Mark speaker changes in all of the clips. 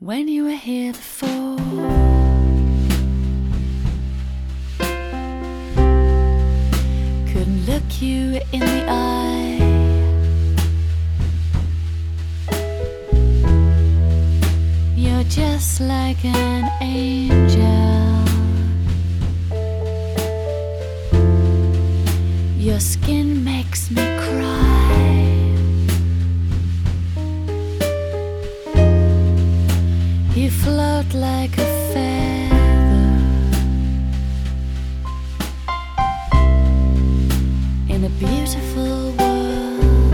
Speaker 1: when you were here before. Couldn't look you in the eye. You're just like an angel. Your skin makes me cry. You float like a feather in a beautiful world.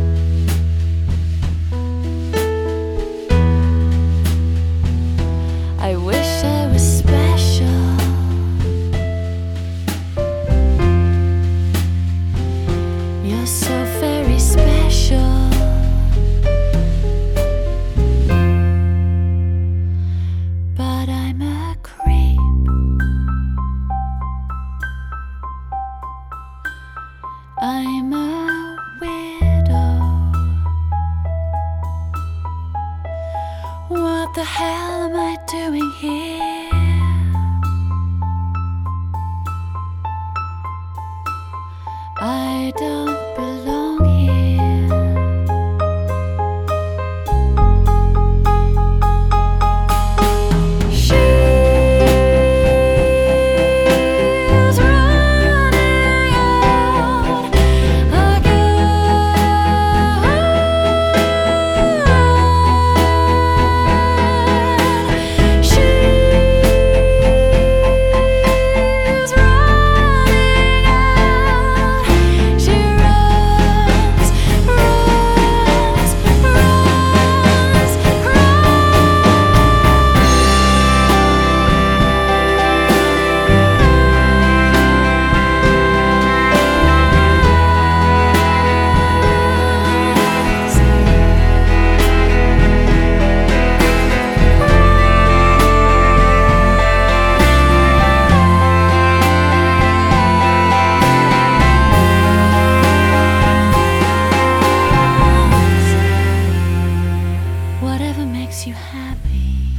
Speaker 1: I wish I was special. You're so very special. But I'm a creep. I'm a widow. What the hell am I doing here? I don't belong here. She's running out again. She's running out. She runs, runs, runs, whatever makes you happy,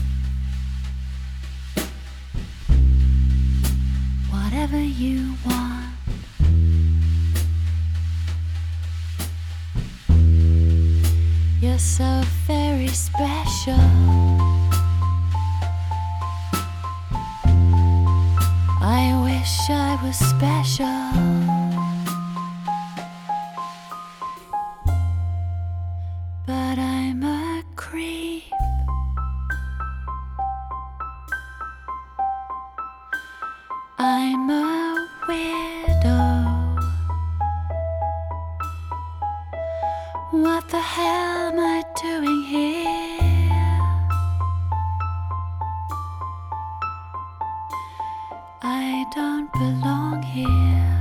Speaker 1: whatever you want. You're so very special. I wish I was special. But I'm a creep. I'm a widow. What the hell am I doing here? I don't belong here.